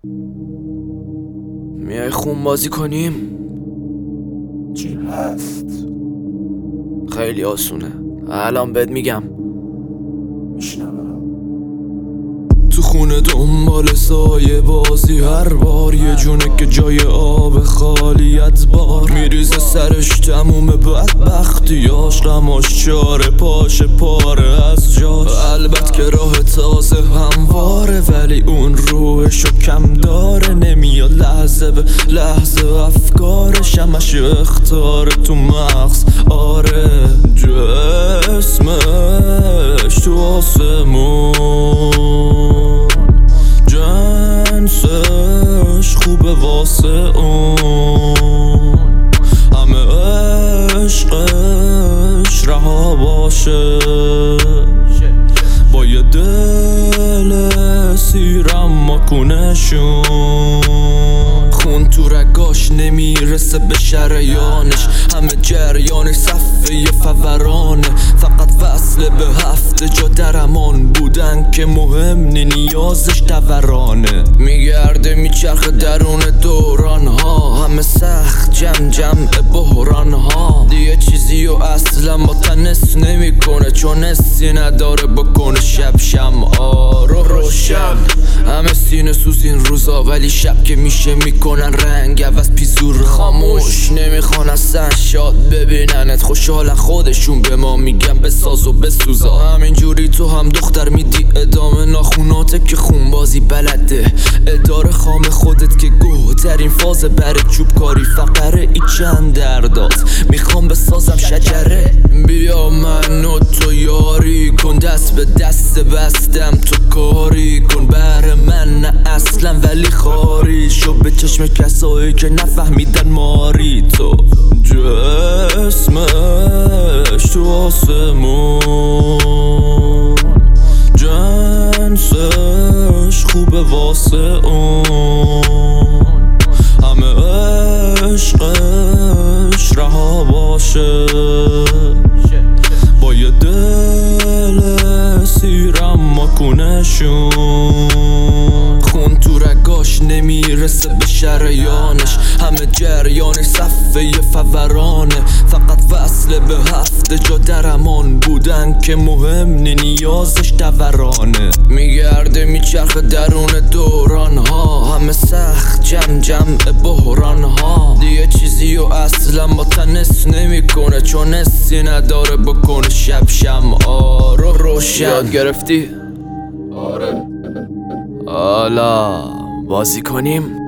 میای خون بازی کنیم؟ چی هست؟ خیلی آسونه، الان بهت میگم. میشنوم. تو خونه دنبال سایه بازی، هر بار یه جونه که جای آب خالیت بار میریزه سرش تموم بدبختیاش، غماش چاره پاش پاره از جاش. البته که راه تازه همواره، ولی اون روحشو کم داره، نمیاد لحظه به لحظه افکارش همش اختاره تو مغز. آره جسمش تو آسمون، جنسش خوبه واسه اون، همه عشقش رها باشه با یه دل سیرم ماکونشون. خون تو رگاش نمیرسه به شریانش، همه جریانش صفحه فورانه، فقط وصله به هفته جا در امان بودن که مهم نی، نیازش دورانه. میگرده میچرخه درون دوران ها، همه سخت جمع بحران ها. دیگه چیزی و اصلا با تنس نمیکنه، چون حسی نداره بکنه شب شمعا رو روشن. همه سینه سوز این روزا، ولی شب که میشه میکنن رنگ عوض پیزور خاموش. نمیخوان اصلا شاد ببیننت، خوشحالن خودشون به ما میگن بساز و بسوزا. همینجوری تو هم دختر میدی ادامه ناخوناته که خونبازی بلده، اداره خام خودت که گوه در این فاز بر چوب کاری فقره ای چند دردات میخوام بسازم شجره. بیا من و تو یاری کن، دست به دست بستم تو کاری کن، بر من نه اصلا ولی خاری شو به چشم کسایی که نفهمیدن ماری. تو جسمش تو آسمون، جنسش خوبه واسه اون، همه عشقش رها باشه با یه دل سیرم ماکونشون. خون تو رگاش نمیرسه به شریانش، همه جریانش صفحه فورانه، فقط وصله به هفته جا در امان بودن که مهم نی، نیازش دورانه. میگرده میچرخه درون دوران ها، همه سخت جمع بحران ها. دیگه چیزی و اصلا با تنس نمیکنه، چون حسی نداره بکنه شب شمعا رو روشن. یاد گرفتی؟ آره. حالا بازی کنیم؟